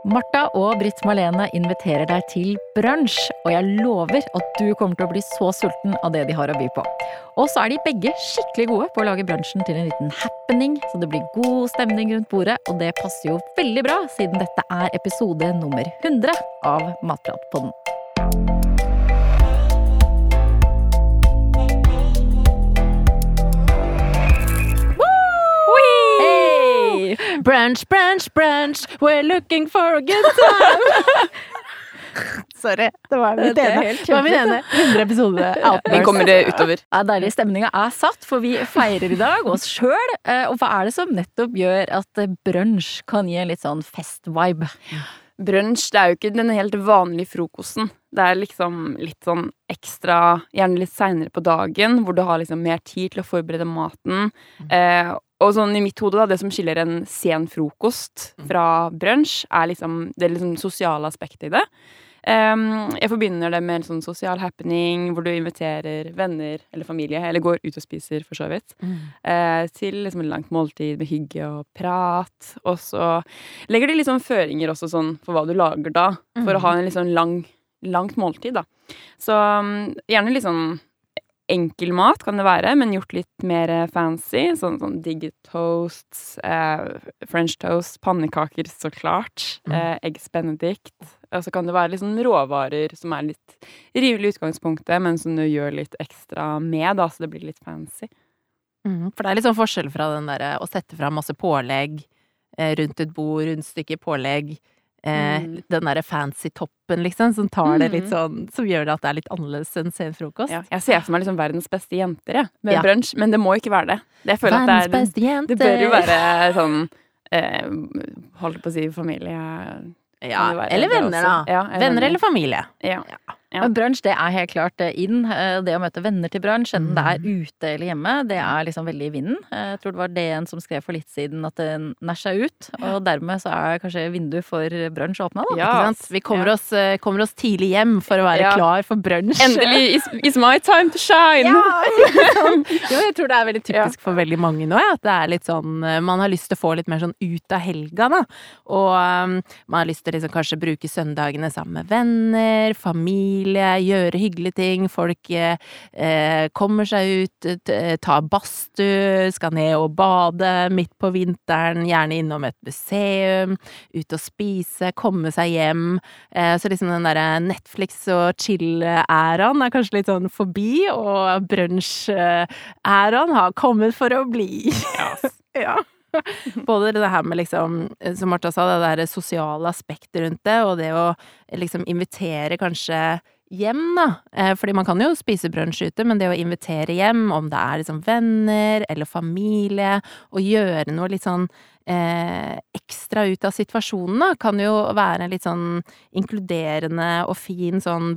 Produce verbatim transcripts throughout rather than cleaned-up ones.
Martha og Britt Marlene inviterer deg til brunch, og jeg lover at du kommer til å bli så sulten av det de har å by på. Og så er de begge skikkelig gode på å lage brunchen til en liten happening, så det blir god stemning rundt bordet, og det passer jo veldig bra, siden dette er episode nummer hundre av Matpratpodden. Brunch, brunch, brunch, we're looking for a good time. Sorry, det var mitt ene. Det var min ene hundre episode outburst. Den kommer det utover. Ja, deilig, stemninga er satt, for vi feirer i dag oss selv. Og hva er det som nettopp gjør at brunch kan gi en litt sånn fest-vibe? Brunch, det er jo ikke den helt vanlige frokosten. Det er liksom litt sånn ekstra, gjerne litt senere på dagen, hvor du har liksom mer tid til å forberede maten. Mm. Eh, og sånn i mitt hode da, det som skiller en sen frokost fra brunch, er liksom det liksom sosiale aspektet i det. Um, jeg forbinder det med en sånn sosial happening, hvor du inviterer venner eller familie, eller går ut og spiser for så vidt, mm. uh, til liksom et langt måltid med hygge og prat. Og så legger de liksom føringer også sånn for hva du lager da, for mm. å ha en litt sånn lang, langt måltid da. Så um, gjerne litt sånn enkel mat kan det være, men gjort litt mer fancy, sånn, sånn digge toasts, eh, french toast, pannekaker så klart, mm. eh, eggs benedict, og så kan det være litt sånn råvarer som er litt rivelig utgangspunktet, men som du gjør litt ekstra med da, så det blir litt fancy. Mm, for det er litt sånn forskjell fra den der å sette fra masse pålegg eh, rundt et bord, rundstykke pålegg, Eh, mm. den der fancy toppen liksom, som tar det litt sånn, som gjør det at det er litt annerledes enn sen frokost. Ja, jeg ser for meg liksom verdens beste jenter, ja, med ja. brunch, men det må ikke være det. det jeg føler verdens at det, er, beste jenter. Det bør jo være sånn, eh, holdt på å si familie. Ja, eller venner da. Ja, eller venner eller familie. Ja. ja. Ja. Brunch, det er helt klart inn. Det å møte venner til brunch, enten det er ute eller hjemme, det er liksom veldig i vinden. Jeg tror det var D N som skrev for litt siden at det nær seg ut, og dermed så er kanskje vinduet for brunch åpnet da. Ja, ikke sant? Vi kommer, ja. oss, kommer oss tidlig hjem for å være ja. klar for brunch. Endelig, it's, it's my time to shine! Ja, sånn. Jo, jeg tror det er veldig typisk ja. for veldig mange nå, ja, at det er litt sånn, man har lyst til å få litt mer sånn ut av helga da, og um, man har lyst til liksom kanskje bruke søndagene sammen med venner, familie, gjøre hyggelige ting, folk eh, kommer seg ut, tar badstue, skal ned og bade midt på vinteren, gjerne innom et museum, ut og spise, komme seg hjem. Eh, så liksom den der Netflix og chill-æraen er kanskje litt sånn forbi, og brunch-æraen har kommet for å bli. Yes. ja. Både det her med liksom, som Martha sa, det der sosiale aspekter rundt det, og det å liksom invitere kanskje hjem da, fordi man kan jo spise brunch ute, men det å invitere hjem, om det er liksom venner eller familie, og gjøre noe litt sånn eh, ekstra ut av situasjonen da, kan jo være en litt sånn inkluderende og fin sånn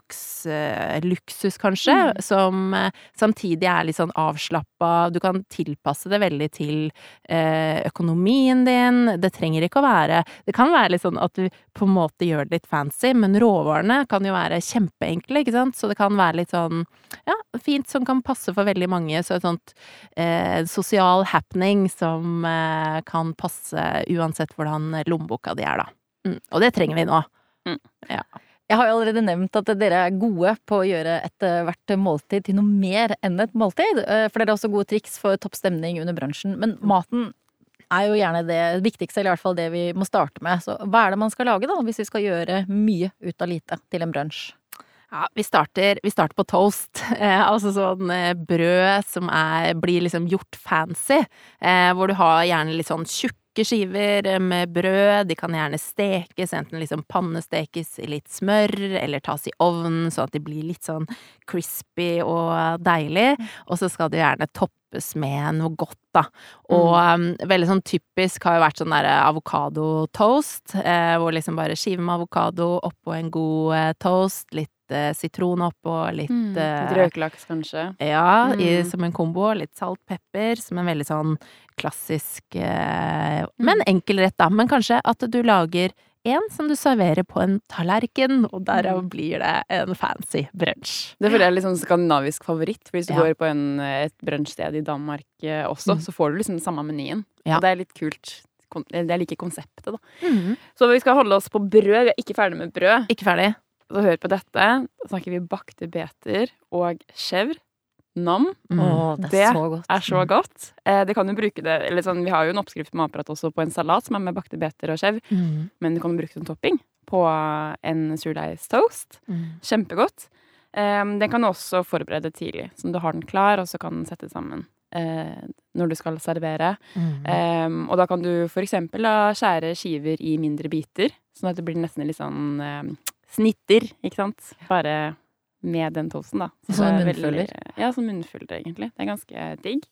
hverdagsluksus eh, kanskje, mm. som eh, samtidig er litt sånn avslappet, du kan tilpasse det veldig til eh, økonomien din, det trenger ikke å være, det kan være litt sånn at du på en måte gjør det litt fancy, men råvarene kan jo være kjempeenkle, ikke sant? Så det kan være litt sånn, ja, fint som kan passe for veldig mange, så et sånt eh, sosial happening som eh, kan passe uansett hvordan lommeboka di er da. Mm. Og det trenger vi nå. Mm. Ja. Jeg har jo allerede nevnt at dere er gode på å gjøre et hvert måltid til noe mer enn et måltid, for dere har også gode triks for toppstemning under bransjen, men maten er jo gjerne det viktigste, eller i hvert fall det vi må starte med. Så hva er det man skal lage da, hvis vi skal gjøre mye ut av lite til en brunch? Ja, vi starter, vi starter på toast, eh, altså sånn eh, brød som er, blir liksom gjort fancy, eh, hvor du har gjerne litt sånn tjukke skiver med brød, de kan gjerne stekes, enten liksom pannestekes i litt smør, eller tas i ovnen, så at de blir litt sånn crispy og deilig, og så skal det gjerne toppes med noe godt da, og um, veldig sånn typisk har jo vært sånn der avokado-toast, eh, hvor liksom bare skive med avokado oppå en god eh, toast, litt sitron opp og litt mm, røkelaks kanskje ja, mm. i, som en kombo, litt salt, pepper som en veldig sånn klassisk eh, mm. men enkel rett da, men kanskje at du lager en som du serverer på en tallerken, og derav blir det en fancy brunch. Det føler jeg er litt sånn skandinavisk favoritt, for hvis du ja. går på en, et brunchsted i Danmark også, mm. så får du liksom den samme menyen. Ja. Og det er litt kult. kon- jeg liker konseptet, da. Mhm. Så vi skal holde oss på brød. Vi er ikke ferdig med brød. Ikke ferdig. Så hør på dette. Da snakker vi bakte beter og chèvre. Nam. Mm. Å, det er Det så godt. er så godt. Eh, det kan jo bruke det, eller sånn, vi har jo en oppskrift på Matprat også på en salat som er med bakte beter og chèvre, Mm. men du kan bruke det som topping på en surdeigstoast. Mm. Kjempegodt. Eh, den kan du også forberede tidlig, så du har den klar, og så kan den settes sammen eh, når du skal servere. Mm. Eh, og da kan du for eksempel da skjære skiver i mindre biter, sånn at det blir nesten litt sånn eh, snitter, ikke sant? Bare med den toasten, da. Så Som det er munnfuller? veldig- Ja, som munnfuller, egentlig. Det er ganske digg.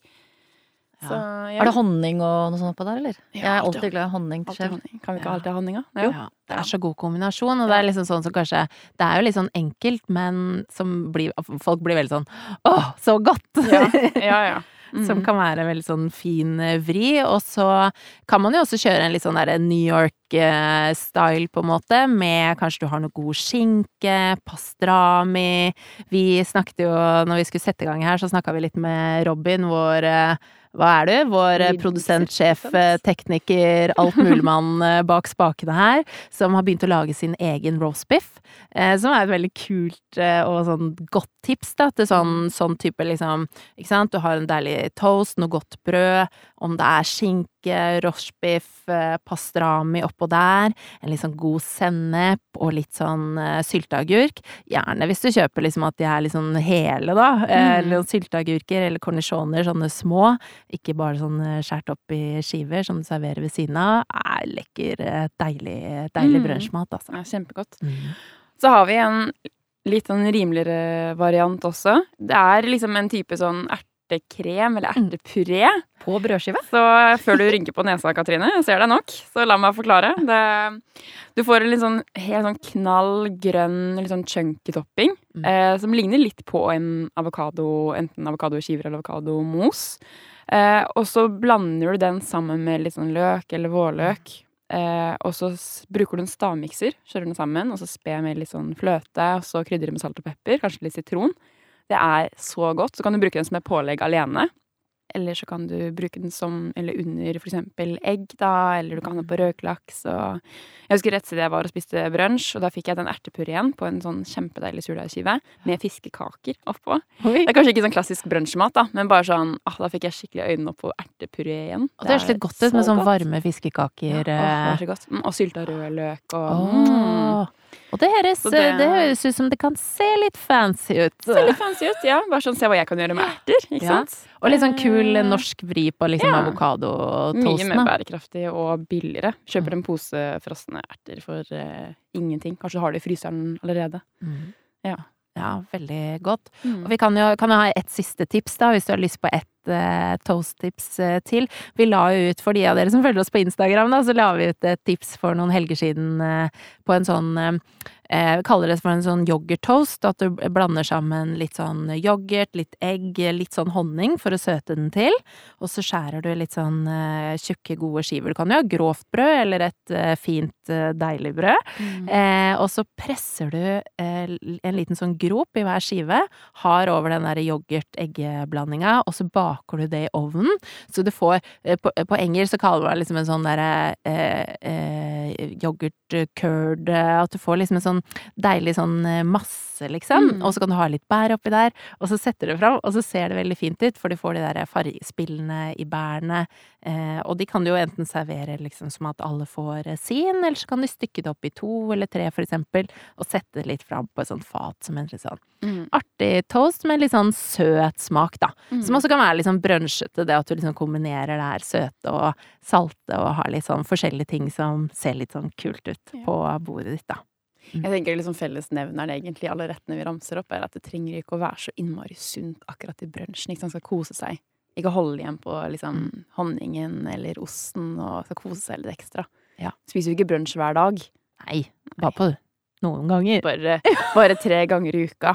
Ja. Så, ja. Er det honning og noe sånt på der, eller? Ja, Jeg er alltid alltid glad i honning til Alltid chèvre. honning. Kan vi ikke Ja. alltid ha honning, da? Ja, det er så god kombinasjon, og det er liksom sånn som kanskje Det er jo litt sånn enkelt, men som blir Folk blir veldig sånn Åh, så godt! Ja, ja. ja. Mhm. Som kan være veldig sånn fin eh, vri. Og så kan man jo også kjøre en litt sånn der New York-style, på en måte, med kanskje du har noe god skinke, pastrami. Vi snakket jo, når vi skulle sette i gang her, så snakka vi litt med Robin, vår eh, hva er du? Vår eh, Lydmusikk, produsent, sjef, sant? eh, tekniker, altmuligmann eh, bak spakene her, som har begynt å lage sin egen roastbiff, eh, som er et veldig kult eh, og sånn godt tips da, til sånn, sånn type liksom, ikke sant? Du har en deilig toast, noe godt brød, om det er skinke, roastbiff, eh, pastrami oppå der, en litt sånn god sennep og litt sånn eh, sylteagurk. Gjerne hvis du kjøper liksom at de er litt sånn hele da, eh, Mm. eller sylteagurker eller cornichoner, sånne små, ikke bare sånn eh, skjært opp i skiver som du serverer ved siden av. Er lekker, eh, deilig, deilig Mm. brunsjmat, altså. Ja, kjempegodt. Mm. Så har vi en litt sånn rimeligere variant også. Det er liksom en type sånn ertekrem eller ertepuré. På brødskive? Så før du rynker på nesa, Katrine, jeg ser deg nok, så la meg forklare. Det, du får en litt sånn helt sånn knall grønn, litt sånn chunky topping, Mm. eh, som ligner litt på en avokado, enten avokadoskiver eller avokado-mos. Eh, og så blander du den sammen med litt sånn løk eller vårløk. Eh, og så s- bruker du en stavmikser, kjører den sammen, og så spe med litt sånn fløte, og så krydder med salt og pepper, kanskje litt sitron. Det er så godt. Så kan du bruke den som et pålegg alene. Eller så kan du bruke den som, eller under for eksempel egg, da, eller du kan ha den på røkelaks. Og jeg husker rett siden jeg var og spiste brunsj, og da fikk jeg den ertepureen på en sånn kjempedeilig surdeigsskive med fiskekaker oppå. Oi. Det er kanskje ikke sånn klassisk brunsjmat, da, men bare sånn, ah, da fikk jeg skikkelig øynene opp på ertepureen. Og det høres litt godt ut med så sånn godt. varme fiskekaker. Ja, åh, eh. det er så godt. Mm, og sylta rødløk og mm. Åh. Og det høres, Så det- det høres ut som det kan se litt fancy ut. Ser litt fancy ut, ja. Bare sånn, se hva jeg kan gjøre med erter, ikke Ja. sant? Og litt sånn kul Eh, norsk vri på liksom ja. avokado-toasten. Mye mer da. bærekraftig og billigere. Kjøper en pose frosne erter for eh, ingenting. Kanskje du har det i fryseren allerede. Mm. Ja. Ja, veldig godt. Mm. Og vi kan jo, kan jo ha et siste tips, da, hvis du har lyst på et eh, toast-tips eh, til. Vi la jo ut, for de av dere som følger oss på Instagram, da, så la vi ut et tips for noen helger siden eh, på en sånn eh, Vi kaller det for en sånn yoghurt-toast, at du blander sammen litt sånn yoghurt, litt egg, litt sånn honning for å søte den til. Og så skjærer du litt sånn eh, tjukke, gode skiver. Du kan jo ha grovt brød, eller et eh, fint, eh, deilig brød. Mm. Eh, og så presser du eh, en liten sånn grop i hver skive, har over den der yoghurt-eggeblandinga, og så baker du det i ovnen. Så du får, eh, på, på engelsk så kaller man det liksom en sånn derre eh, eh, yoghurt-curd, eh, at du får liksom en sånn deilig sånn eh, masse, liksom. Mm. Og så kan du ha litt bær oppi der, og så setter du det fram, og så ser det veldig fint ut, for du får de der fargespillene i bærene, eh, og de kan du jo enten servere liksom som at alle får eh, sin, eller så kan du stykke det opp i to eller tre, for eksempel, og sette det litt fram på et sånt fat som en litt sånn Mm. artig toast med litt sånn søt smak, da. Mm. Som også kan være litt sånn brunsjete, det at du liksom kombinerer det her søte og salte, og har litt sånn forskjellige ting som ser litt sånn kult ut Ja. på bordet ditt, da. Jeg tenker liksom fellesnevneren egentlig, alle rettene vi ramser opp, er at det trenger ikke å være så innmari sunt akkurat i brunsjen. Ikke sant, skal kose seg. Ikke holde igjen på liksom honningen eller osten, og skal kose seg litt ekstra. Ja. Spiser jo ikke brunsj hver dag. Nei, bare på noen ganger. Bare, bare tre ganger i uka.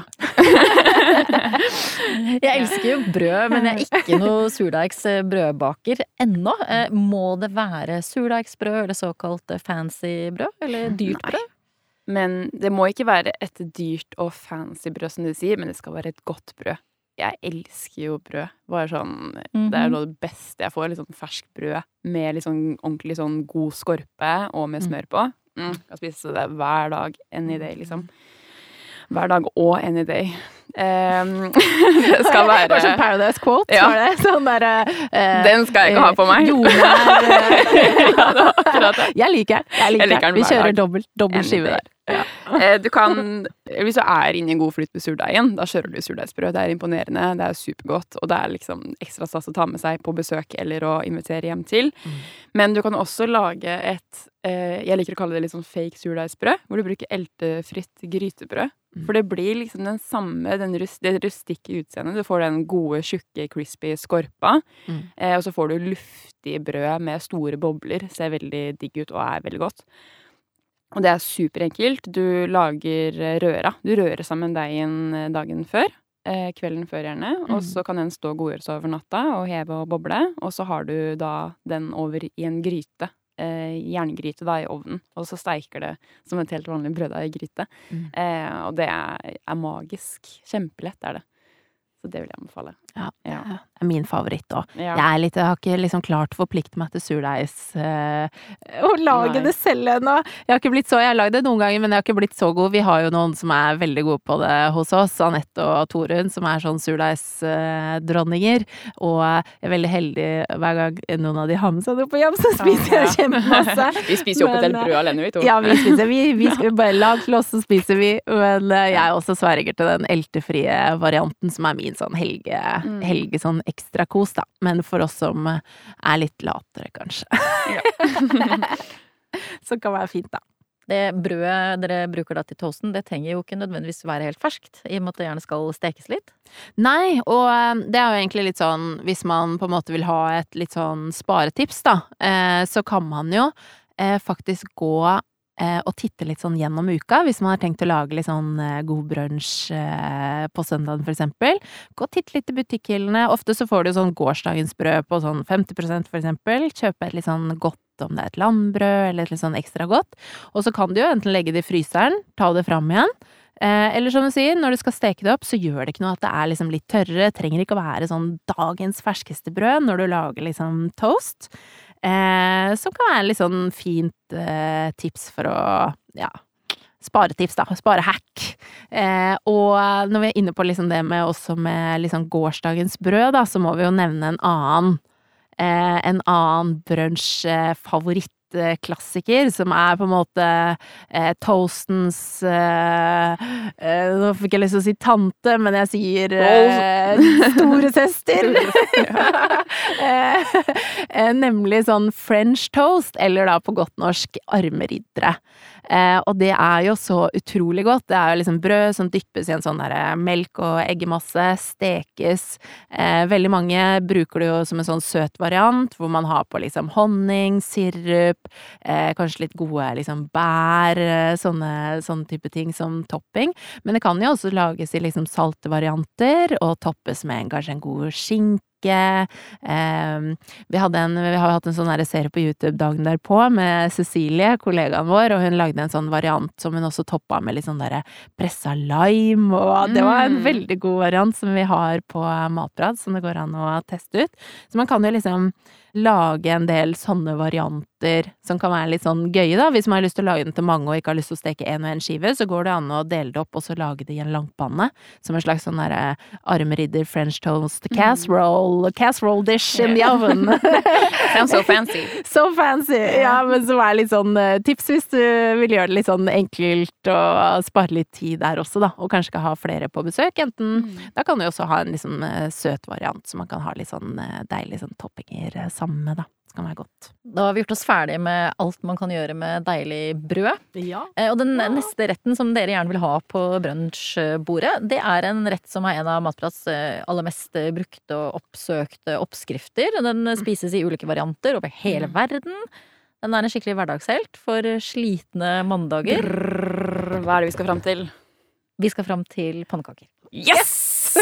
Jeg elsker jo brød, men jeg er ikke noe surdeigs brødbaker ennå. Eh, Må det være surdeigsbrød eller såkalt fancy brød? Eller dyrt Nei. brød? Men det må ikke være et dyrt og fancy brød, som du sier, men det skal være et godt brød. jeg elsker jo brød. Bare sånn, Mhm. det er noe av det beste jeg får, litt sånn fersk brød med litt sånn ordentlig sånn god skorpe og med smør på. Mm, jeg kan spise det hver dag, any day, liksom. Hver dag og any day. Um, det skal være... Det var sånn Paradise quote, Ja. var det? Sånn der... eh, Den skal jeg ikke ha på meg. Jordnær... eh, Ja, det var akkurat det. Jeg liker den. Jeg liker, Jeg liker den den. Vi hver kjører dag. dobbelt, dobbelt Any skive day. der. Ja. Eh, Du kan, hvis du er inne i en god flyt med surdeigen, da kjører du surdeigsbrød. Det er imponerende, det er supergodt, og det er liksom ekstra stas å ta med seg på besøk eller å invitere hjem til. Mm. Men du kan også lage et, eh, jeg liker å kalle det litt sånn fake surdeigsbrød, hvor du bruker eltefritt grytebrød. Mm. For det blir liksom den samme, den rust, det rustikke utseendet. Du får den gode, tjukke, crispy skorpa, Mm. eh, og så får du luftig brød med store bobler. Ser veldig digg ut og er veldig godt. Og det er superenkelt. Du lager eh, røra. Du rører sammen deigen eh, dagen før. Eh, kvelden før gjerne. Og Mhm. så kan den stå og godgjøres over natta og heve og boble. Og så har du da den over i en gryte. Eh, jerngryte da i ovnen. Og så steiker det som et helt vanlig brøddeig i gryte. Mm. Eh, og det er, er magisk. Kjempelett er det. Så det vil jeg anbefale. Ja, Ja. det er min favoritt også. Ja. Jeg er litt, jeg har ikke liksom klart å forplikte meg til surdeigs eh, å lage Nei. det selv ennå. Jeg har ikke blitt så, jeg har lagd det noen ganger, men jeg har ikke blitt så god. Vi har jo noen som er veldig gode på det hos oss, Anette og Torunn, som er sånn surdeigsdronninger. Og jeg er veldig heldig hver gang noen av de har med seg noe på jobb, så spiser jeg kjempemasse. Vi spiser jo opp et helt Men, brød alene, vi to. Ja, vi spiser. Vi, vi skal bare lag til oss, så spiser vi. Men eh, jeg er også sverger til den eltefrie varianten, som er min sånn helge, Mm. helge sånn ekstra kos, da. Men for oss som eh, er litt latere, kanskje. Så kan være fint, da. Det brødet dere bruker da til toasten, det trenger jo ikke nødvendigvis være helt ferskt, i og med at det gjerne skal stekes litt. Nei, og eh, det er jo egentlig litt sånn, hvis man på en måte vil ha et litt sånn sparetips, da, eh, så kan man jo eh, faktisk gå eh, og titte litt sånn gjennom uka, hvis man har tenkt å lage litt sånn eh, god brunch eh, på søndagen for eksempel. Gå og titte litt i butikkhyllene. Ofte så får du sånn gårsdagens brød på sånn femti prosent for eksempel. Kjøpe et litt sånn godt, om det er et landbrød eller et litt sånn ekstra godt. Og så kan du jo enten legge det i fryseren, ta det fram igjen. Eh, eller som du sier, når du skal steke det opp, så gjør det ikke noe at det er liksom litt tørrere. Det trenger ikke å være sånn dagens ferskeste brød når du lager liksom toast. Eh, som kan være litt sånn fint eh, tips for å, ja, sparetips da, sparehack. Eh, og når vi er inne på liksom det med også med liksom gårsdagens brød da, så må vi jo nevne en annen, eh, en annen brunch-favoritt klassiker, som er på en måte eh, toastens eh, eh, nå fikk jeg lyst til å si tante, men jeg sier eh, store søster. eh, eh, nemlig sånn French toast, eller da på godt norsk armeriddere. Eh, og det er jo så utrolig godt. Det er jo liksom brød som dyppes i en sånn der melk og eggemasse, stekes. Eh, veldig mange bruker det jo som en sånn søt variant, hvor man har på liksom honning, sirup, eh, kanskje litt gode liksom bær, eh, sånne, sånne type ting som topping. Men det kan jo også lages i liksom salte varianter, og toppes med en, kanskje en god skinke. Eh, vi, hadde en, vi har hatt en sånn her serie på YouTube dagen derpå med Cecilie, kollegaen vår, og hun lagde en sånn variant som hun også toppa med litt sånn der pressa lime, og det var en Mm. veldig god variant som vi har på Matprat, som det går an å teste ut. Så man kan jo liksom lage en del sånne varianter som kan være litt sånn gøye da. Hvis man har lyst til å lage den til mange og ikke har lyst til å steke en og en skive, så går det an å dele det opp og så lage det i en langpanne, som en slags sånn der armeridder French toast casserole, casserole dish in the oven. Sounds so fancy. So fancy! Ja, men som er litt sånn eh, tips hvis du vil gjøre det litt sånn enkelt og spare litt tid der også, da. Og kanskje skal ha flere på besøk. Enten Da kan du jo også ha en liksom eh, søt variant, så man kan ha litt sånn eh, deilig sånn toppinger eh, sammen med, da. Det kan være godt. Da har vi gjort oss ferdig med alt man kan gjøre med deilig brød. Ja. Eh, Og den neste retten som dere gjerne vil ha på brunsjbordet, det er en rett som er en av Matprats eh, aller mest brukte og oppsøkte oppskrifter. Den spises i ulike varianter over hele verden. Den er en skikkelig hverdagshelt for slitne mandager. Brrr, hva er det vi skal fram til? Vi skal fram til pannekaker. Yes!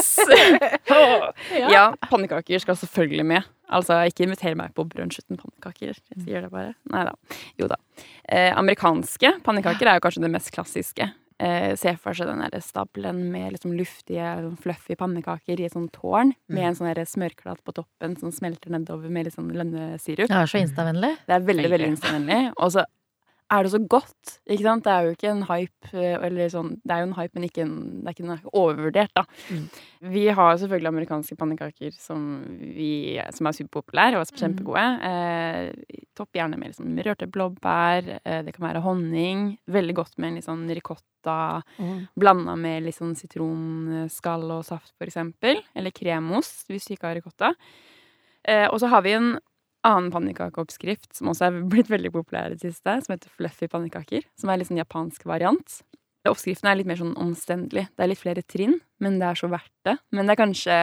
Ja, pannekaker skal selvfølgelig med. Altså, ikke inviter meg på brunsj uten pannekaker. Jeg sier det bare. Neida. Jo da. Eh, amerikanske pannekaker er jo kanskje det mest klassiske. eh, se for seg den der stablen med liksom luftige, fluffy pannekaker i et sånn tårn, mm. med en sånn der smørklatt på toppen som smelter nedover med litt sånn lønnesirup. Det er så instavennlig. Det er veldig, veldig instavennlig. Og så er det så godt, ikke sant? Det er jo ikke en hype, eller sånn, det er jo en hype, men ikke en, det er ikke en overvurdert, da. Mm. Vi har selvfølgelig amerikanske pannekaker som, vi, som er superpopulære og er kjempegode. Eh, topp gjerne med liksom rørte blåbær, eh, det kan være honning, veldig godt med en litt sånn ricotta, mm. blandet med litt sånn sitronskall og saft for eksempel, eller kremost hvis du ikke har ricotta. Eh, og så har vi en annen pannekakeoppskrift, som også er blitt veldig populær i det siste, som heter fluffy pannekaker, som er litt sånn japansk variant. Oppskriften er litt mer sånn omstendelig. Det er litt flere trinn, men det er så verdt det. Men det er kanskje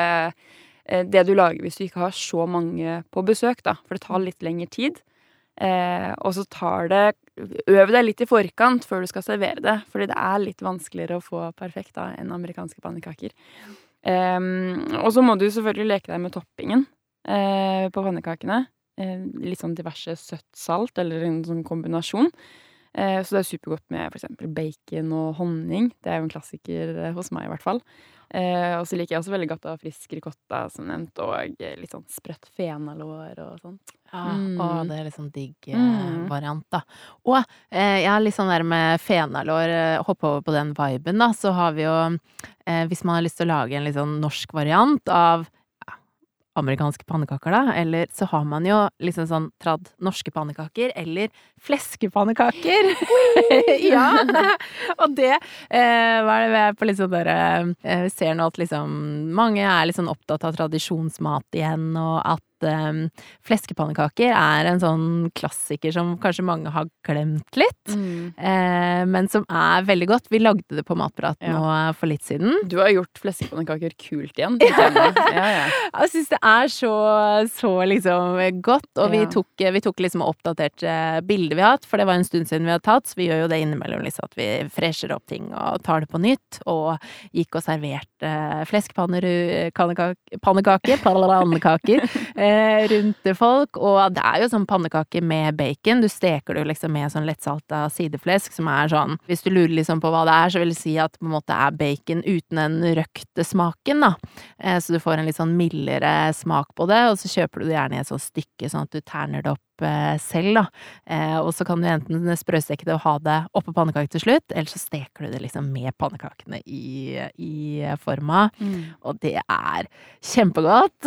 det du lager hvis du ikke har så mange på besøk, da, for det tar litt lengre tid. Eh, og så tar det, øv deg litt i forkant før du skal servere det, fordi det er litt vanskeligere å få perfekt da, enn amerikanske pannekaker. Eh, og så må du selvfølgelig leke deg med toppingen eh, på pannekakene. Litt sånn diverse søtt salt, eller en sånn kombinasjon. Eh, så det er supergodt med for eksempel bacon og honning. Det er jo en klassiker hos meg i hvert fall. Eh, og så liker jeg også veldig godt av frisk ricotta, som nevnt, og litt sånn sprøtt fenalår og sånt. Ja, mm. og det er litt sånn digg mm. variant, da. Og eh, jeg har litt sånn der med fenalår, hoppe over på den viben, da, så har vi jo, eh, hvis man har lyst til å lage en litt sånn norsk variant av amerikanske pannekaker da, eller så har man jo liksom sånn tradd norske pannekaker, eller fleskepannekaker. Ja, og det, eh, hva er det vi er på litt sånn der, eh, vi ser nå at liksom, mange er litt sånn opptatt av tradisjonsmat igjen, og at Um, fleskepannekaker er en sånn klassiker som kanskje mange har glemt litt, mm. eh, men som er veldig godt. Vi lagde det på Matprat ja. nå for litt siden. Du har gjort fleskepannekaker kult igjen. Ja, ja. Jeg synes det er så, så liksom godt, og vi, ja. tok, vi tok liksom oppdatert bilder vi har hatt, for det var en stund siden vi har tatt, så vi gjør jo det innimellom liksom at vi fresher opp ting og tar det på nytt, og gikk og serverte fleskepannekaker, pannekaker, pannekaker rundt folk, og det er jo sånn pannekake med bacon. Du steker det jo liksom med sånn lettsalta sideflesk, som er sånn, hvis du lurer liksom på hva det er, så vil jeg si at på en måte er bacon uten den røkte smaken, da. Så du får en litt sånn mildere smak på det, og så kjøper du det gjerne i et sånt stykke, sånn at du terner det opp selv, da. Eh, og så kan du enten sprøsteke det og ha det oppå pannekake til slutt, eller så steker du det liksom med pannekakene i, i forma. Mm. Og det er kjempegodt.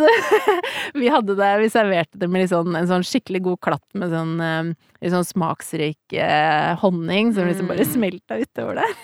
Vi hadde det, vi serverte det med sånn, en sånn skikkelig god klatt med sånn, litt sånn smaksrik eh, honning, som liksom bare smelta utover det.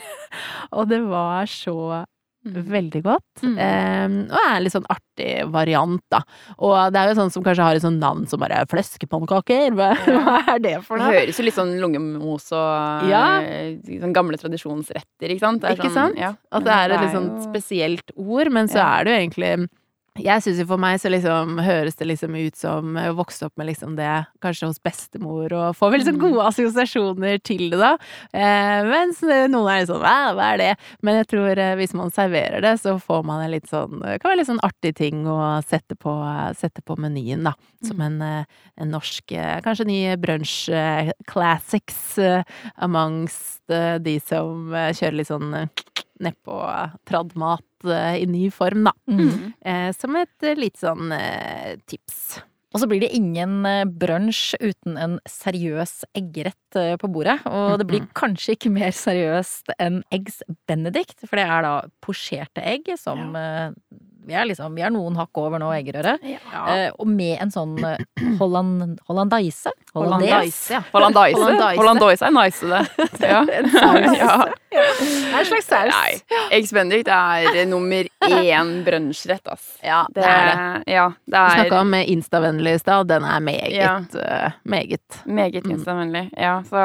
Og det var så veldig godt, mm. um, og er litt sånn artig variant, da. Og det er jo sånn som kanskje har et sånn navn som bare fleskepannekaker. Hva, ja. hva er det for noe? Det høres jo litt sånn lungemos og ja. sånn gamle tradisjonsretter, ikke sant? Det er ikke sånn, sant? Ja. At det er et litt sånn spesielt ord, men så ja. er det jo egentlig jeg synes jo for meg så liksom høres det liksom ut som å vokse opp med liksom det kanskje hos bestemor og få veldig sånn gode assosiasjoner til det da, eh, mens noen er litt sånn, hva er det? Men jeg tror eh, hvis man serverer det så får man en litt sånn, det kan være litt sånn artig ting å sette på, sette på menyen da, som en, en norsk, kanskje ny brunch eh, classics eh, amongst eh, de som eh, kjører litt sånn eh, nedpå traddmat i ny form, da. Mm. Eh, som et litt sånn eh, tips. Og så blir det ingen brunsj uten en seriøs eggerett på bordet. Og det blir kanskje ikke mer seriøst enn eggs benedict, for det er da posjerte egg som ja. Vi er liksom, vi er noen hakk over nå eggerøre. Ja. Eh, og med en sånn holland, hollandaise. Hollandaise, ja. Hollandaise. Hollandaise er nice, det. Ja. En saus. Ja. Det er en slags saus. Nei, eggs benedict er nummer én brunsjrett, ass. Ja, det, det er det. Ja, det er... Vi snakket om instavennlig i stad, den er meget, ja. uh, meget. Meget instavennlig, mm. ja. Så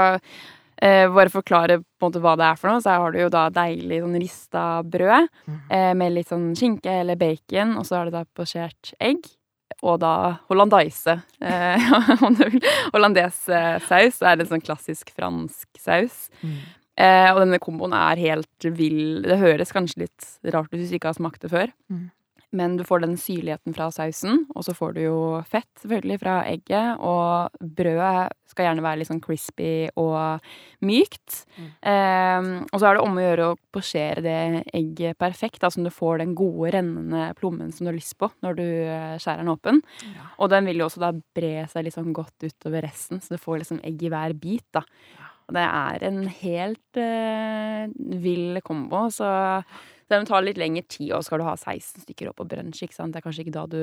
eh, bare forklare på en måte hva det er for noe, så har du jo da deilig sånn rista brød, mm. eh, med litt sånn skinke eller bacon, og så har du da posjert egg, og da hollandaise. Eh, hollandes-saus, det er en sånn klassisk fransk saus. Mm. Eh, og denne komboen er helt vill. Det høres kanskje litt rart ut hvis du ikke har smakt det før. Mm. Men du får den syrligheten fra sausen, og så får du jo fett selvfølgelig fra egget, og brødet skal gjerne være litt sånn crispy og mykt. Mm. Eh, og så er det om å gjøre å posjere det egget perfekt, da, så du får den gode, rennende plommen som du har lyst på når du skjærer den åpen. Ja. Og den vil jo også da bre seg litt sånn godt utover resten, så du får liksom egg i hver bit, da. Og det er en helt eh, vill kombo, så det tar litt lengre tid, og skal du ha seksten stykker opp på brunch, ikke sant? Det er kanskje ikke da du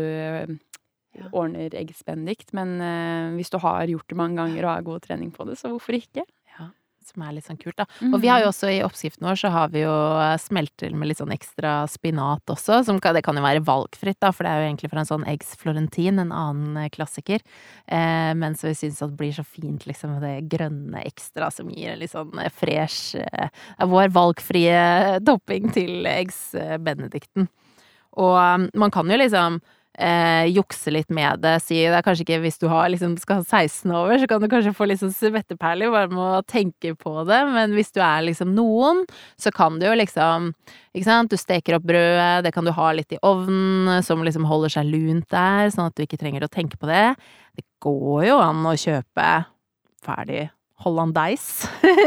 ja. ordner eggs benedict, men uh, hvis du har gjort det mange ganger og har god trening på det, så hvorfor ikke? Ja, som er litt sånn kult da. Mm. Og vi har jo også i oppskriften vår, så har vi jo smelter med litt sånn ekstra spinat også, som kan, det kan jo være valgfritt da, for det er jo egentlig fra en sånn eggs florentin, en annen klassiker, eh, men så vi synes at det blir så fint liksom det grønne ekstra som gir litt sånn fresh, eh, vår valgfrie topping til eggs benedicten. Og um, man kan jo liksom Eh, jukse litt med det, si det er kanskje ikke hvis du har, liksom, skal ha seksten over, så kan du kanskje få litt sånn svetteperler bare med å tenke på det, men hvis du er liksom noen, så kan du jo liksom, ikke sant, du steker opp brødet, det kan du ha litt i ovnen, som liksom holder seg lunt der, sånn at du ikke trenger å tenke på det. Det går jo an å kjøpe ferdig hollandaise.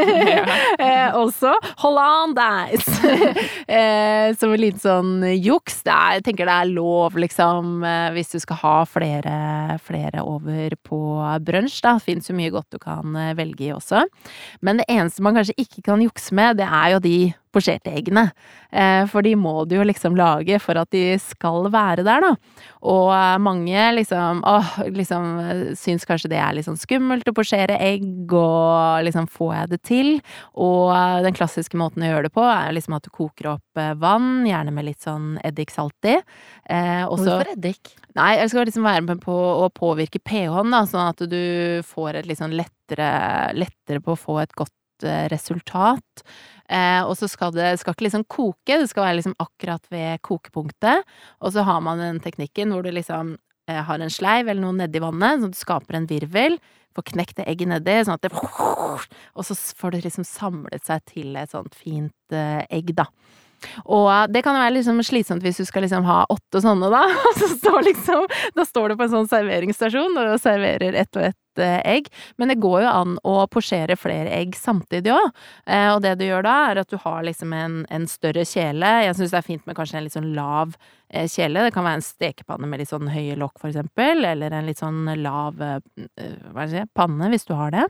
eh, også hollandaise. eh, som en liten sånn juks. Det er, jeg tenker det er lov, liksom, eh, hvis du skal ha flere, flere over på brunch, da. Det finnes jo mye godt du kan eh, velge i også. Men det eneste man kanskje ikke kan jukse med, det er jo de posjerte eggene. Eh, for de må du jo liksom lage for at de skal være der, da. Og eh, mange liksom, åh, liksom syns kanskje det er litt sånn skummelt å posjere egg, og liksom får jeg det til. Og eh, den klassiske måten å gjøre det på er liksom at du koker opp eh, vann, gjerne med litt sånn eddiksalt i. Eh, også, Hvorfor eddik? Nei, jeg skal liksom være med på å påvirke pH-en, da, sånn at du får et litt sånn lettere, lettere på å få et godt eh, resultat. Eh, og så skal det skal ikke liksom koke, det skal være liksom akkurat ved kokepunktet, og så har man den teknikken hvor du liksom eh, har en sleiv eller noe nedi vannet, sånn at du skaper en virvel, får knekt det egget nedi, sånn at det og så får det liksom samlet seg til et sånt fint eh, egg, da. Og det kan være liksom slitsomt hvis du skal liksom ha åtte sånne da, og så står liksom, da står du på en sånn serveringsstasjon og serverer ett og ett egg, men det går jo an å posjere flere egg samtidig også, eh, og det du gjør da er at du har liksom en, en større kjele. Jeg synes det er fint med kanskje en litt sånn lav eh, kjele, det kan være en stekepanne med litt sånn høye lokk for eksempel, eller en litt sånn lav eh, hva skal jeg si, panne hvis du har det.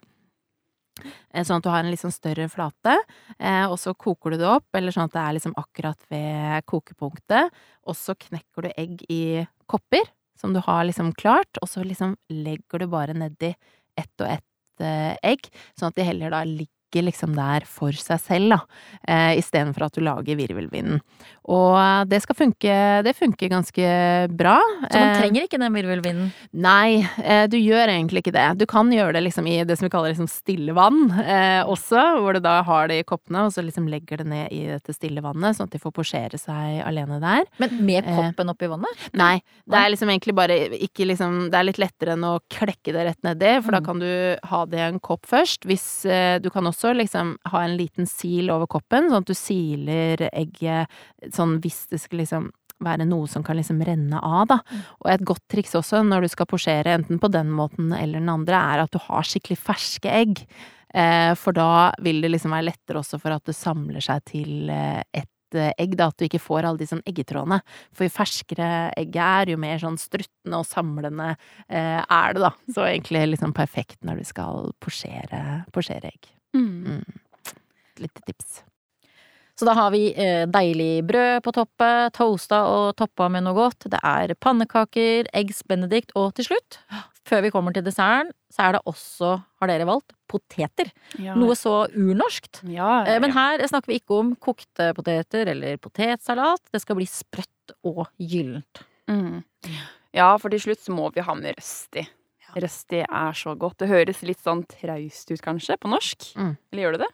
Sånn at du har en litt sånn større flate, eh, og så koker du det opp, eller sånn at det er liksom akkurat ved kokepunktet, og så knekker du egg i kopper, som du har liksom klart, og så liksom legger du bare nedi ett og ett eh, egg, sånn at de heller da ligger liksom der for seg selv, da, eh, i stedet for at du lager virvelvinden. Og det skal funke, det funker ganske bra. Så man trenger ikke den virvelvinden? Nei, eh, du gjør egentlig ikke det. Du kan gjøre det liksom i det som vi kaller liksom stille vann eh, også, hvor du da har det i koppene, og så liksom legger det ned i dette stille vannet, sånn at de får posjere seg alene der. Men med koppen oppi vannet? Nei, det er liksom egentlig bare ikke liksom, det er litt lettere enn å klekke det rett nedi, for mm. da kan du ha det i en kopp først. Hvis eh, du kan også Så liksom ha en liten sil over koppen, sånn at du siler egget sånn hvis det skal liksom være noe som kan liksom renne av, da. Og et godt triks også når du skal posjere enten på den måten eller den andre, er at du har skikkelig ferske egg. Eh, for da vil det liksom være lettere også for at det samler seg til eh, et egg, da, at du ikke får alle de sånn eggetrådene. For jo ferskere egget er, jo mer sånn struttende og samlende eh, er det, da. Så egentlig liksom perfekt når du skal posjere, posjere egg. Mm. Mm. Litt tips. Så da har vi eh, deilig brød på toppet, toasta og toppa med noe godt. Det er pannekaker, eggs benedict, og til slutt, før vi kommer til desserten, så er det også, har dere valgt, poteter. Ja. Noe så urnorskt. Ja, ja, ja. Men her snakker vi ikke om kokte poteter eller potetsalat. Det skal bli sprøtt og gyllent. Mm. Ja, for til slutt så må vi ha med røsti. Røsti er så godt. Det høres litt sånn traust ut kanskje, på norsk. Mm. Eller gjør det det?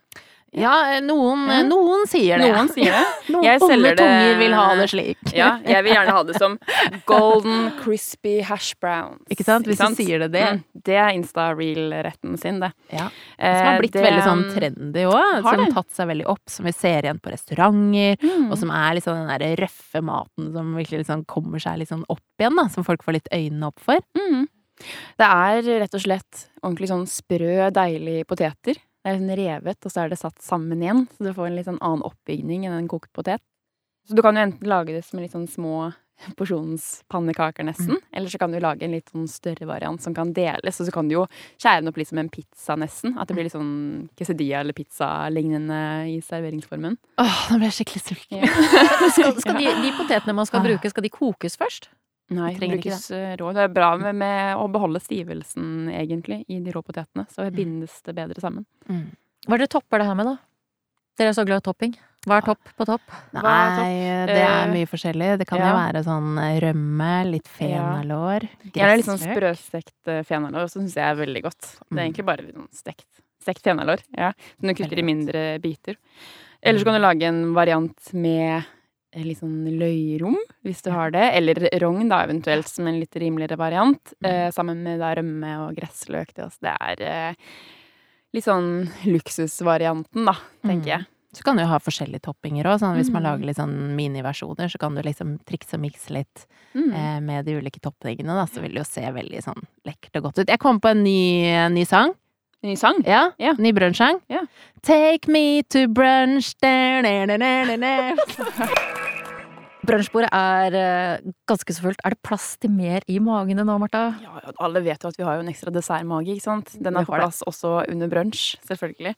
Ja, noen, Ja. noen sier det. Noen sier det. Noen Jeg onde selger det- tunger vil ha det slik. Ja, jeg vil gjerne ha det som golden crispy hash browns. Ikke sant? Hvis du sier det, det. Mm, det er Insta-reel-retten sin, det. Ja. Eh, Som har blitt det- veldig sånn trendy òg. Har Som det. har tatt seg veldig opp. Som vi ser igjen på restauranter. Mm. Og som er liksom den der røffe maten som virkelig liksom kommer seg litt sånn opp igjen, da. Som folk får litt øynene opp for. Mm. Det er rett og slett ordentlig sånn sprø, deilig poteter. Det er sånn revet, og så er det satt sammen igjen, så du får en litt sånn annen oppbygning enn en kokt potet. Så du kan jo enten lage det som en litt sånn små porsjonspannekaker nesten, Mm. eller så kan du lage en litt sånn større variant som kan deles, og så kan du jo skjære den opp litt som en pizza nesten, at det blir litt sånn quesadilla eller pizza-lignende i serveringsformen. Åh, nå ble jeg skikkelig sulten. Ja. Skal, skal de, de potetene man skal Ah. bruke, skal de kokes først? Nei, Vi det trenger ikke brukes eh, rå. Det er bra med, med å beholde stivelsen, egentlig, i de rå potetene, så bindes det bedre sammen. Mm. Hva er det topper det her med, da? Dere er så glad i topping. Hva er topp på topp? Hva er topp? Nei, det er Eh, mye forskjellig. Det kan ja. jo være sånn rømme, litt fenalår, Gjerne litt sånn gressløk. sprøstekt eh, fenalår, så syns jeg er veldig godt. Det er Mm. egentlig bare litt sånn stekt, stekt fenalår, ja, som du kutter Veldig i mindre biter. Eller så kan du lage en variant med eh, litt sånn løyrom, hvis du har det. Eller rogn, da, eventuelt, som en litt rimeligere variant. Eh, sammen med da rømme og gressløk. Det, altså, det er eh, litt sånn luksusvarianten, da, tenker jeg. Så kan du jo ha forskjellige toppinger òg. Sånn, hvis man Mm. lager litt sånn miniversjoner, så kan du liksom trikse og mikse litt Mm. eh, med de ulike toppingene. Da, så vil det jo se veldig sånn lekkert og godt ut. Jeg kom på en ny, en ny sang. Ny sang? Ja, Ja. ny brunsjsang. Ja. Take me to brunch da, da, da, da, da, da. Brunsjbordet er eh, ganske så fullt. Er det plass til mer i magene nå, Martha? Ja, ja, alle vet jo at vi har jo en ekstra dessertmage, ikke sant? Den Vi er på har det. plass også under brunsj, selvfølgelig.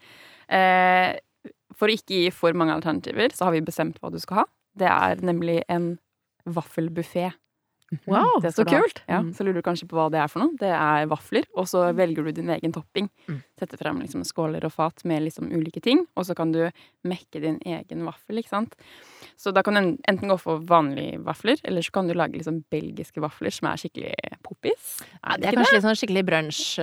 Eh, for å ikke gi for mange alternativer, så har vi bestemt hva du skal ha. Det er nemlig en vaffelbuffé. Wow, Det så skal du ha. kult! Ja, Mm. så lurer du kanskje på hva det er for noe. Det er vafler, og så velger du din egen topping. Mm. Setter frem liksom skåler og fat med liksom ulike ting, og så kan du mekke din egen vaffel, ikke sant. Så da kan du enten gå for vanlige vafler, eller så kan du lage liksom belgiske vafler som er skikkelig poppis. Ja, det er kanskje litt sånn skikkelig brunsj.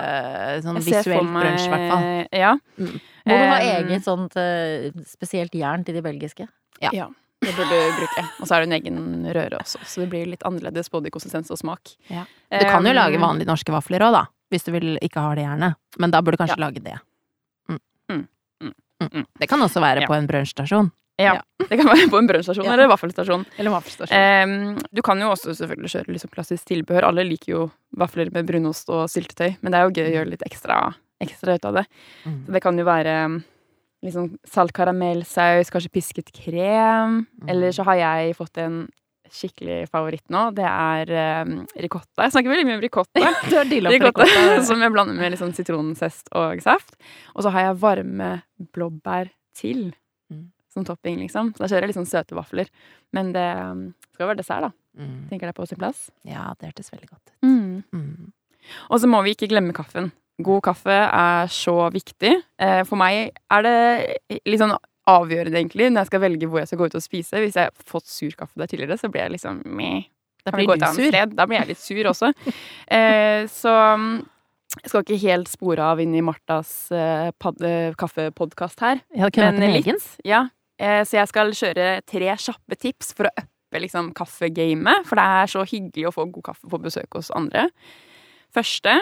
eh, Sånn Jeg ser for visuelt meg- brunsj, i hvert fall. Ja. Mm. Må du ha Um, eget sånt eh, spesielt jern til de belgiske? Ja. Ja, det burde du bruke. Og så er det en egen røre også, så det blir litt annerledes både i konsistens og smak. Ja. Du kan jo Um, lage vanlige norske vafler òg, da. Hvis du vil ikke ha det jernet. Men da burde du kanskje lage det. Mm. Mm. Mm. Mm. Mm. Det kan også være Ja. på en brunsjstasjon. Ja, Ja. det kan være på en brunsjstasjon Ja. eller vaffelstasjon. Eller vaffelstasjon. Um, du kan jo også selvfølgelig kjøre liksom klassisk tilbehør. Alle liker jo vafler med brunost og syltetøy, men det er jo gøy å gjøre litt ekstra, ekstra ut av det. Mm. Så det kan jo være um, liksom salt karamellsaus, kanskje pisket krem. Mm. Eller så har jeg fått en skikkelig favoritt nå. Det er um, ricotta. Jeg snakker veldig mye om ricotta. Du har dilla Ricotta som jeg blander med litt sånn sitronzest og saft. Og så har jeg varme blåbær til Mm. som topping, liksom. Så da kjører jeg litt sånn søte vafler. Men det um, skal være dessert, da. Mm. Tenker det er på sin plass. Ja, det hørtes veldig godt ut. Mm. Mm. Og så må vi ikke glemme kaffen. God kaffe er så viktig. Eh, for meg er det litt sånn avgjørende, egentlig, når jeg skal velge hvor jeg skal gå ut og spise. Hvis jeg har fått sur kaffe der tidligere, så blir jeg liksom meh. Da Kan vi blir gå et du annet sur. sted? Da blir jeg litt sur også. eh, så um, jeg skal ikke helt spore av inn i Martas eh, pad- eh, kaffepodkast her. Jeg hadde kunnet hatt en egen. Ja. Eh, så jeg skal kjøre tre kjappe tips for å uppe liksom, kaffegamet. For det er så hyggelig å få god kaffe på besøk hos andre. Første,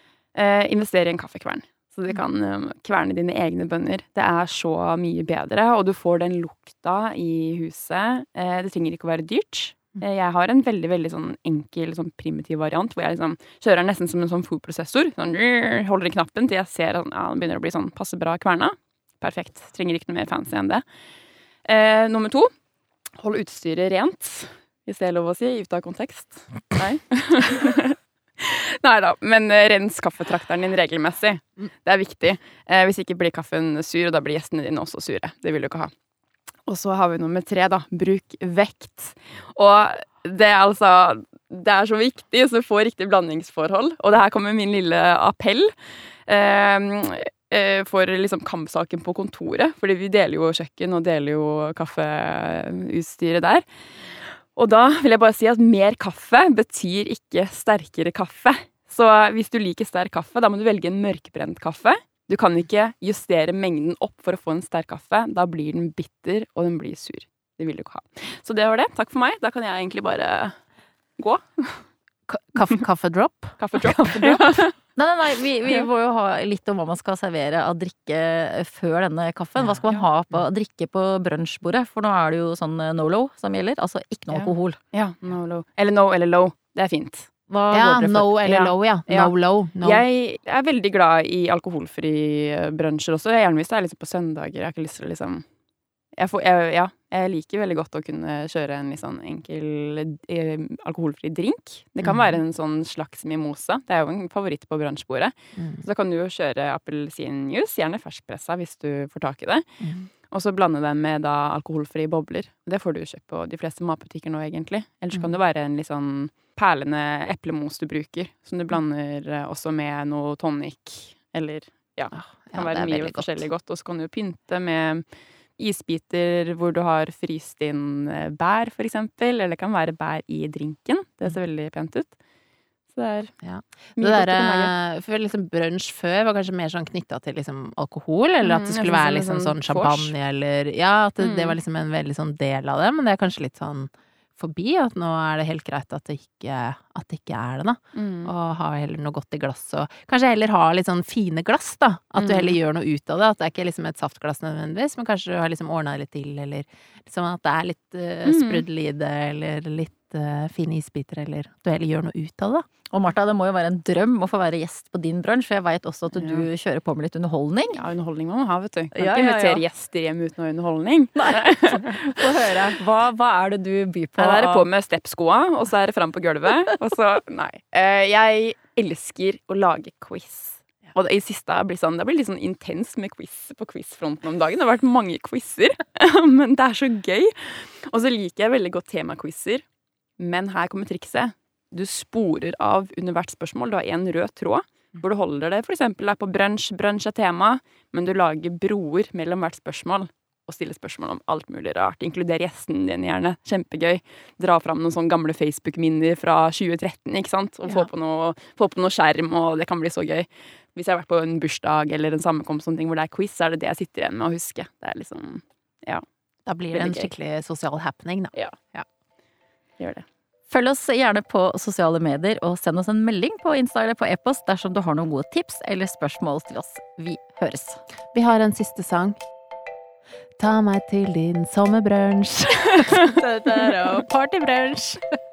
eh, investere i en kaffekvern. Så du kan eh, kverne dine egne bønner. Det er så mye bedre, og du får den lukta i huset. Eh, det trenger ikke å være dyrt. Eh, Jeg har en veldig veldig sånn enkel, sånn primitiv variant, hvor jeg liksom kjører den nesten som en sånn foodprosessor. Sånn, holder i knappen til jeg ser at ja, den begynner å bli sånn passe bra kverna. Perfekt. Trenger ikke noe mer fancy enn det. Eh, nummer to, hold utstyret rent. Hvis det er lov å si, ut av kontekst. Nei. Nei da, men eh, rens kaffetrakteren din regelmessig. Det er viktig. Eh, hvis ikke blir kaffen sur, og da blir gjestene dine også sure. Det vil du ikke ha. Og så har vi nummer tre, da. Bruk vekt. Og det er altså Det er så viktig, så få riktig blandingsforhold. Og det her kommer min lille appell. Eh, eh, for liksom kampsaken på kontoret. Fordi vi deler jo kjøkken og deler jo kaffeutstyret der. Og da vil jeg bare si at mer kaffe betyr ikke sterkere kaffe. Så hvis du liker sterk kaffe, da må du velge en mørkbrent kaffe. Du kan ikke justere mengden opp for å få en sterk kaffe. Da blir den bitter, og den blir sur. Det vil du ikke ha. Så det var det. Takk for meg. Da kan jeg egentlig bare gå. Kaffe, kaffedrop? Kaffedrop. Nei, nei, nei, vi, vi må jo ha litt om hva man skal servere av drikke før denne kaffen. Hva skal man ha på drikke på brunsjbordet? For nå er det jo sånn no-low som gjelder. Altså ikke noe Ja. alkohol. Ja, no low. Eller no eller low. Det er fint. Hva Ja, går dere no for? eller Ja. low, ja. Ja. No low. No. Jeg er veldig glad i alkoholfri brunsjer også. Gjerne hvis det er liksom på søndager. Jeg har ikke lyst til å liksom jeg, får, jeg, ja, jeg liker veldig godt å kunne kjøre en litt sånn enkel eh, alkoholfri drink. Det kan Mhm. være en sånn slags mimosa. Det er jo en favoritt på brunsjbordet. Mm. Så da kan du jo kjøre appelsinjuice, gjerne ferskpressa hvis du får tak i det. Mm. Og så blande den med da alkoholfrie bobler. Det får du kjøpt på de fleste matbutikker nå, egentlig. Ellers kan Mm. det være en litt sånn perlende eplemos du bruker, som du blander eh, også med noe tonic, eller ja, det kan Ja, det være er mye veldig godt. forskjellig godt. Og så kan du pynte med isbiter hvor du har fryst inn eh, bær, for eksempel. Eller det kan være bær i drinken. Det ser veldig pent ut. Så det er Ja. mye Det godt der, i mage. eh, for liksom brunsj før var kanskje mer sånn knytta til liksom alkohol, eller at Mm, det jeg skulle synes være det er liksom sånn sånn vors. champagne, eller Ja, at det, det Mm. var liksom en veldig sånn del av det, men det er kanskje litt sånn forbi, at nå er det helt greit at det ikke, at det ikke er det, da. Mm. Og ha heller noe godt i glass, og kanskje heller ha litt sånn fine glass, da. At du Mm. heller gjør noe ut av det. At det er ikke liksom et saftglass nødvendigvis, men kanskje du har liksom ordna det litt til, eller liksom at det er litt uh, Mm. sprudel i det, eller litt uh, fine isbiter, eller at du heller gjør noe ut av det. Og Martha, det må jo være en drøm å få være gjest på din brunsj, for jeg veit også at du kjører på med litt underholdning. Ja, underholdning må man ha, vet du. Kan Ja, ikke ja, ja. invitere gjester hjem uten noe underholdning. Få høre. Hva, hva er det du byr på? Da er det på med steppskoa, og så er det fram på gulvet. Og så, nei. Eh, jeg elsker å lage quiz. Og det, i siste har blitt sånn, det blir litt sånn intens med quiz på quizfronten om dagen. Det har vært mange quizer, men det er så gøy. Og så liker jeg veldig godt temaquizer. Men her kommer trikset. Du sporer av under hvert spørsmål. Du har en rød tråd, hvor du holder det for eksempel er på brunsj. Brunsj er tema, men du lager broer mellom hvert spørsmål. Og stiller spørsmål om alt mulig rart. Inkluder gjesten din gjerne. Kjempegøy. Dra fram noen sånne gamle Facebook-minner fra tjue tretten, ikke sant? Og få på noe, få på noe skjerm, og det kan bli så gøy. Hvis jeg har vært på en bursdag eller en sammenkomst sånne ting, hvor det er quiz, så er det det jeg sitter igjen med å huske. Det er liksom, ja, Da blir det en Veldig gøy. skikkelig sosial happening, da. gjør det. Følg oss gjerne på sosiale medier, og send oss en melding på Insta eller på e-post dersom du har noen gode tips eller spørsmål til oss. Vi høres. Vi har en siste sang. Ta meg til din sommerbrunsj. Partybrunsj.